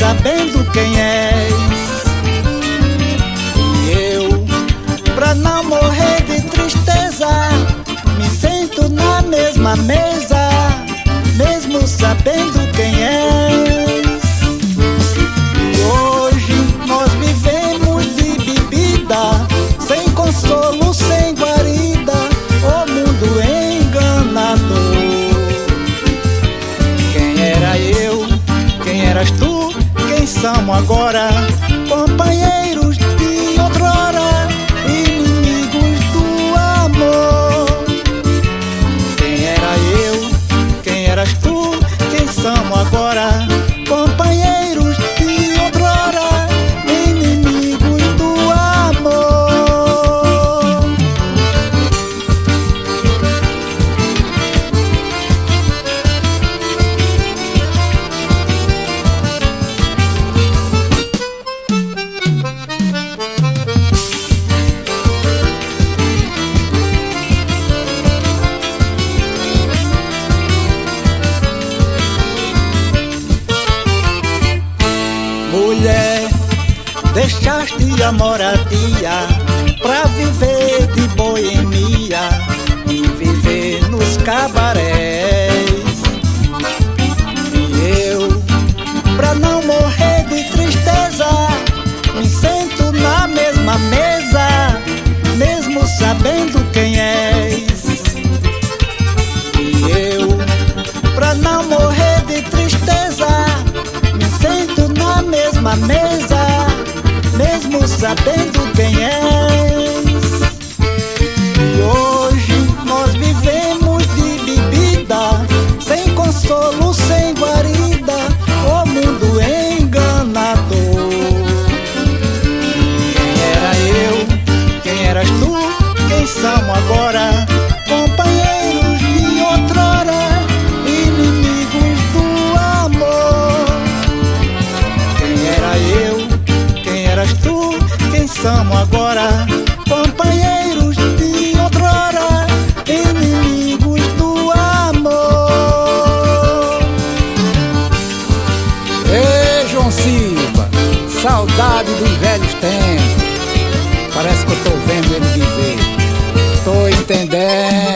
sabendo quem és. E eu, pra não morrer de tristeza, me sento na mesma mesa, mesmo sabendo quem és. E hoje nós vivemos de bebida, sem consolo, sem guarida, o mundo enganador. Quem era eu? Quem eras tu? Quem somos agora? Companheiros de outrora, inimigos do amor. Quem era eu? Quem eras tu? Quem somos agora? Companheiros de outrora, inimigos do amor. Mulher, deixaste a moradia pra viver de boemia e viver nos cabarés. E eu, pra não morrer de tristeza, me sento na mesma mesa, mesmo sabendo quem és. E eu, pra não morrer de tristeza, me sento na mesma mesa, mesmo sabendo quem és. E hoje nós vivemos de bebida, sem consolo, sem guarida, o mundo enganador. Quem era eu? Quem eras tu? Quem somos agora? Companheiros de outrora, inimigos do amor. Quem era eu? Quem eras tu? Quem somos agora? Companheiros de outrora, inimigos do amor. Ei, João Silva, saudade dos velhos tempos. Parece que eu tô vendo ele dizer. Tô entendendo.